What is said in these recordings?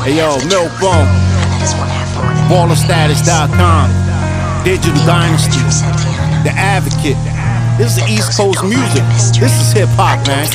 Hey yo, Milkbone, BallerStatus.com, Digital Dynasty, The Advocate. This is East Coast music. This is hip hop, man.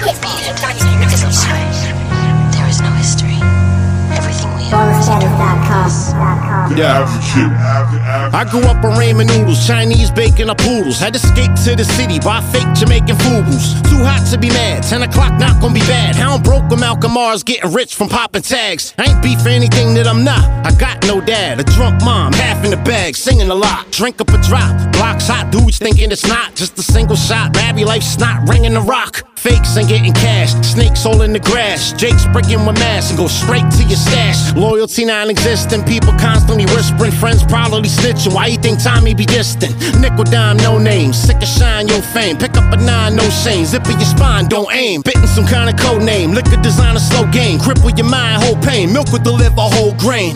There is no history. Everything we BallerStatus.com. Yeah. I grew up on ramen noodles, Chinese bacon or poodles. Had to escape to the city, buy fake Jamaican fugus. Too hot to be mad, 10 o'clock not gonna be bad. How I'm broke with Malcolm Mars, getting rich from popping tags. I ain't beef for anything that I'm not. I got no dad, a drunk mom, half in the bag, singing a lot. Drink up a drop, blocks hot, dudes thinking it's not just a single shot. Babby life snot, ringing the rock. Fakes ain't getting cash, snakes all in the grass. Jake's breaking with mass and go straight to your stash. Loyalty non-existent, people constantly whispering. Friends probably snitching, why you think Tommy be distant? Nickel dime, no name, sick of shine, your fame. Pick up a 9, no shame, zip in your spine, don't aim. Bitten some kind of code name, liquor design a slow game. Cripple your mind, whole pain, milk would deliver whole grain.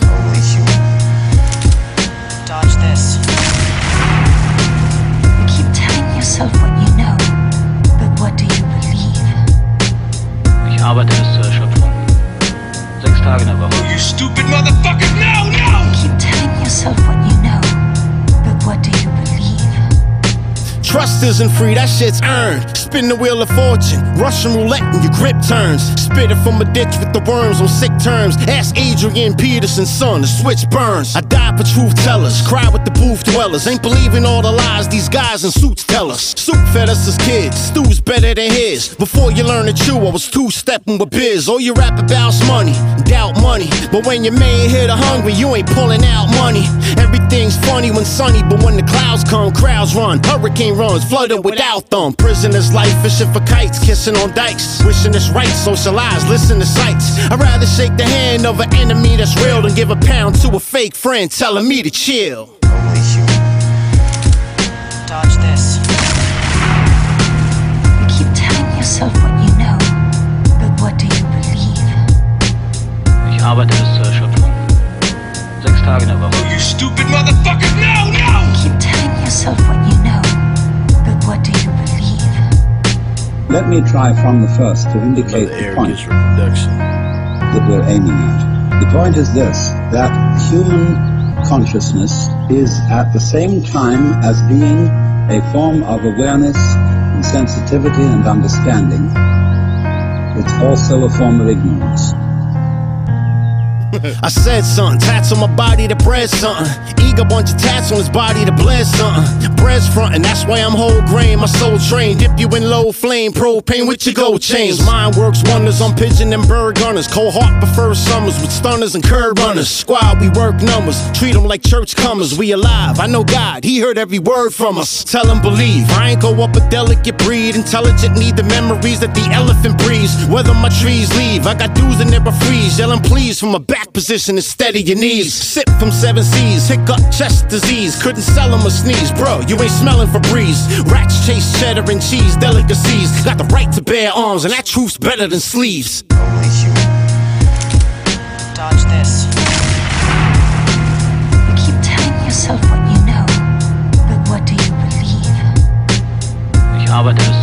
Dodge this. You keep telling yourself what you know, but what do you believe? Ich arbeite bis zur Erschöpfung. 6 Tage in der Woche. You stupid motherfucker! No, no! You keep telling yourself what you know, but what do you believe? Trust isn't free, that shit's earned. Spin the wheel of fortune, Russian roulette when your grip turns. Spit it from a ditch with the worms on sick terms. Ask Adrian Peterson's son, the switch burns. I die for truth tellers, cry with the booth dwellers. Ain't believing all the lies these guys in suits tell us. Soup fed us as kids, stew's better than his. Before you learn to chew, I was two-stepping with biz. All you rap about's money, doubt money. But when your man hit a hungry, you ain't pulling out money. Everything's funny when sunny, but when the clouds come, crowds run. Hurricane runs, flooded without them. Prisoners life, fishing for kites, kissing on dikes. Wishing it's right, socialize, listen to sights. I'd rather shake the hand of an enemy that's real than give a pound to a fake friend telling me to chill. Dodge this. You keep telling yourself what you know, but what do you believe? Ich arbeite bis zur Erschöpfung. 6 Tage in der Woche. You stupid motherfucker! No, no! You keep telling yourself what you know, but what do you believe? Let me try from the first to indicate the point that we're aiming at. The point is this, that human consciousness is at the same time as being a form of awareness and sensitivity and understanding, it's also a form of ignorance. I said something, tats on my body to bread something. Ego bunch of tats on his body to bled something. Bread's frontin', that's why I'm whole grain. My soul trained, dip you in low flame, propane with your gold chains. Mine works wonders on pigeon and bird gunners. Cold heart prefers summers with stunners and curb runners. Squad, we work numbers, treat them like church comers. We alive, I know God, he heard every word from us. Tell him believe, I ain't go up a delicate breed. Intelligent need the memories that the elephant breathes. Whether my trees leave, I got dudes that never freeze. Yelling please from a back position and steady your knees. Sip from 7 seas, hiccup, chest disease. Couldn't sell him a sneeze, bro, you ain't smelling Febreze. Rats chase cheddar and cheese, delicacies. Got the right to bear arms, and that truth's better than sleeves. Dodge this. You keep telling yourself what you know, but what do you believe? Ich arbeite bis